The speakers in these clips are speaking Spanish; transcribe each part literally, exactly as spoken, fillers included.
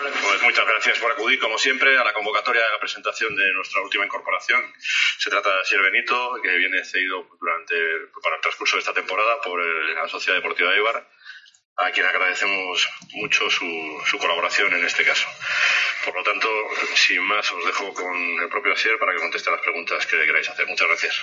Pues muchas gracias por acudir, como siempre, a la convocatoria de la presentación de nuestra última incorporación. Se trata de Asier Benito, que viene cedido durante para el transcurso de esta temporada por la Sociedad Deportiva de Eibar, a quien agradecemos mucho su, su colaboración en este caso. Por lo tanto, sin más, os dejo con el propio Asier para que conteste las preguntas que queráis hacer. Muchas gracias.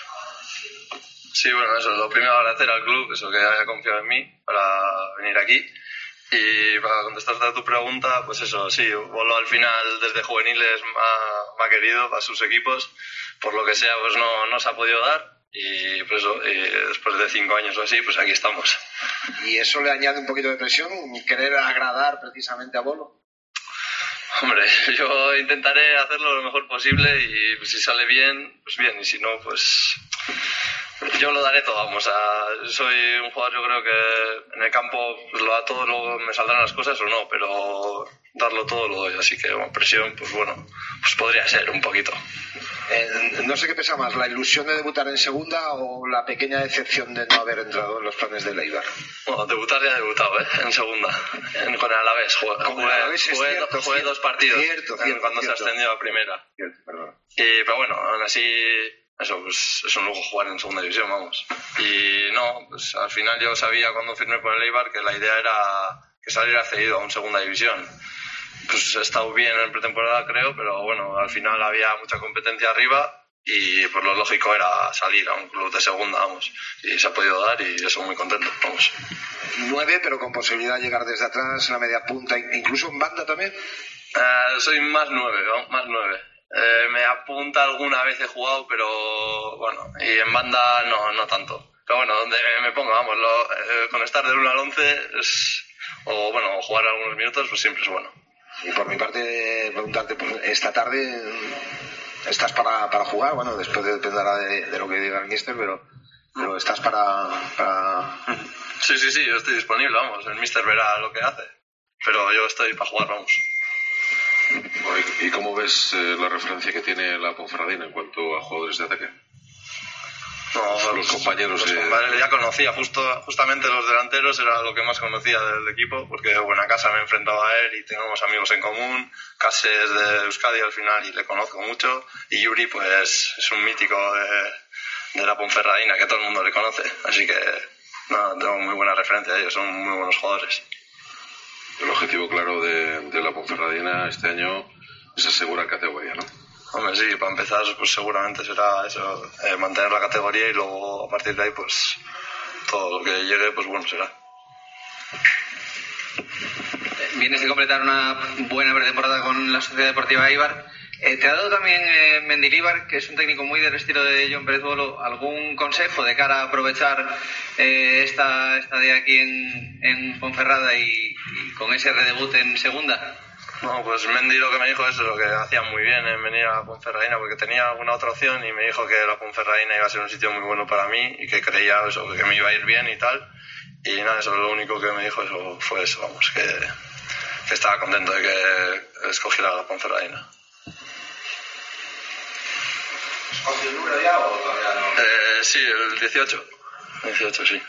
Sí, bueno, eso, lo primero agradecer al club, eso que haya confiado en mí para venir aquí. Y para contestarte a tu pregunta, pues eso, sí, Bolo al final desde juveniles me ha, me ha querido para sus equipos, por lo que sea, pues no, no se ha podido dar, y por eso, y después de cinco años o así, pues aquí estamos. ¿Y eso le añade un poquito de presión, querer agradar precisamente a Bolo? Hombre, yo intentaré hacerlo lo mejor posible y pues, si sale bien, pues bien, y si no, pues yo lo daré todo, vamos, a, soy un jugador, yo creo que en el campo pues, lo da todo, luego me saldrán las cosas o no, pero darlo todo lo doy, así que bueno, presión, pues bueno, pues podría ser un poquito. Eh, no sé qué pesa más, la ilusión de debutar en segunda o la pequeña decepción de no haber entrado en los planes del Eibar. Bueno, debutar ya he debutado, ¿eh? En segunda, en, con el Alavés, jugué, con el Alavés jugué, cierto, jugué, jugué cierto, dos partidos cierto, cierto, cuando cierto. se ascendió a primera. Cierto, perdón. Y, pero bueno, aún así, eso pues, es un lujo jugar en segunda división, vamos. Y no, pues al final yo sabía cuando firmé por el Eibar que la idea era que saliera cedido a un segunda división. Pues he estado bien en pretemporada, creo, pero bueno, al final había mucha competencia arriba y pues lo lógico era salir a un club de segunda, vamos. Y se ha podido dar y eso muy contento, vamos. Nueve, pero con posibilidad de llegar desde atrás, en la media punta, incluso en banda también. Eh, soy más nueve, ¿no? Más nueve. Eh, me apunta alguna vez he jugado, pero bueno, y en banda no, no tanto. Pero bueno, donde me ponga, vamos, lo, eh, con estar del uno al once es, o bueno, jugar algunos minutos, pues siempre es bueno. Y por mi parte, preguntarte, pues, esta tarde estás para, para jugar, bueno, después dependerá de, de lo que diga el míster, pero, pero estás para, para... Sí, sí, sí, yo estoy disponible, vamos, el míster verá lo que hace, pero yo estoy para jugar, vamos. Bueno, ¿y cómo ves eh, la referencia que tiene la Ponferradina en cuanto a jugadores de ataque? No, los compañeros los de... compañeros ya conocía, justo, justamente los delanteros era lo que más conocía del equipo, porque Buenacasa me he enfrentado a él y tenemos amigos en común. Case es de Euskadi al final y le conozco mucho, y Yuri pues es un mítico de, de la Ponferradina que todo el mundo le conoce, así que no, tengo muy buena referencia de ellos, son muy buenos jugadores. El objetivo claro de, de la Ponferradina este año es asegurar categoría, ¿no? Hombre, sí, para empezar pues seguramente será eso, eh, mantener la categoría y luego a partir de ahí pues todo lo que llegue pues bueno será. Vienes de completar una buena pretemporada con la Sociedad Deportiva Eibar. Eh, ¿Te ha dado también eh, Mendilibar, que es un técnico muy del estilo de Jon Pérez Bolo, algún consejo de cara a aprovechar eh, esta estadía aquí en, en Ponferrada y, y con ese redebut en segunda? No, pues Mendy lo que me dijo es lo que hacía muy bien en venir a la Ponferradina, porque tenía alguna otra opción y me dijo que la Ponferradina iba a ser un sitio muy bueno para mí y que creía eso, que me iba a ir bien y tal. Y nada, eso es lo único que me dijo, eso fue eso, vamos, que, que estaba contento de que escogiera la Ponferradina. ¿Escogió el número ya o todavía no? Eh, sí, el dieciocho. dieciocho, sí.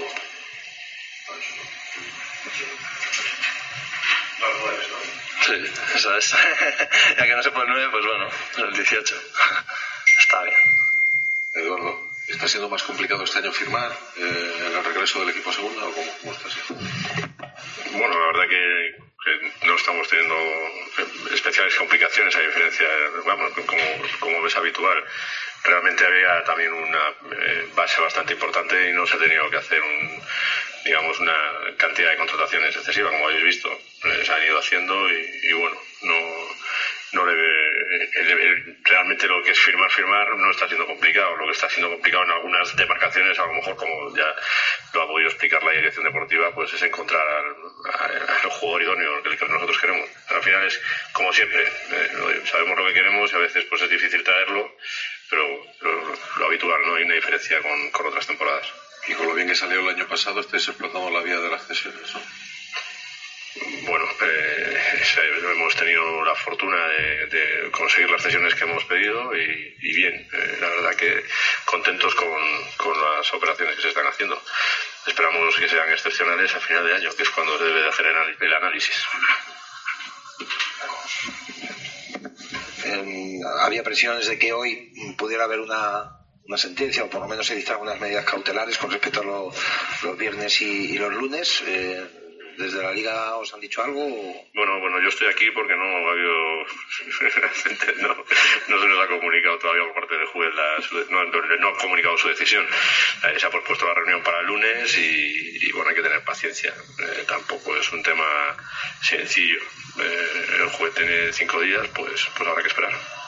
No lo puedes, ¿no? Sí, eso es. Ya que no se puede el nueve, pues bueno, el dieciocho. Está bien. Eduardo, ¿está siendo más complicado este año firmar eh, en el regreso del equipo segunda o cómo, cómo está siendo? Bueno, la verdad que, que no estamos teniendo especiales complicaciones, a diferencia, vamos, como, como es habitual. Realmente había también una eh, base bastante importante y no se ha tenido que hacer un, digamos, una cantidad de contrataciones excesiva, como habéis visto. Eh, se han ido haciendo y, y bueno, no, no le, el, el, realmente lo que es firmar, firmar no está siendo complicado. Lo que está siendo complicado en algunas demarcaciones, a lo mejor como ya lo ha podido explicar la dirección deportiva, pues es encontrar al, al jugador idóneo que nosotros queremos. Al final es como siempre, eh, sabemos lo que queremos y a veces pues es difícil traerlo, pero lo, lo habitual, no hay una diferencia con, con otras temporadas. Y con lo bien que salió el año pasado, estáis explotando la vía de las cesiones, ¿no? Bueno, eh, hemos tenido la fortuna de, de conseguir las cesiones que hemos pedido y, y bien, eh, la verdad que contentos con, con las operaciones que se están haciendo. Esperamos que sean excepcionales a final de año, que es cuando se debe de hacer el análisis. había presiones de que hoy pudiera haber una, una sentencia o por lo menos se dictaran unas medidas cautelares con respecto a lo, los viernes y, y los lunes. Eh, ¿Desde la Liga os han dicho algo? Bueno, bueno, yo estoy aquí porque no ha habido, no, no se nos ha comunicado todavía por parte del juez, la, no, no ha comunicado su decisión. Eh, se ha pospuesto la reunión para el lunes y, y bueno, hay que tener paciencia. Eh, tampoco es un tema sencillo. Eh, el juez tiene cinco días, pues, pues habrá que esperar.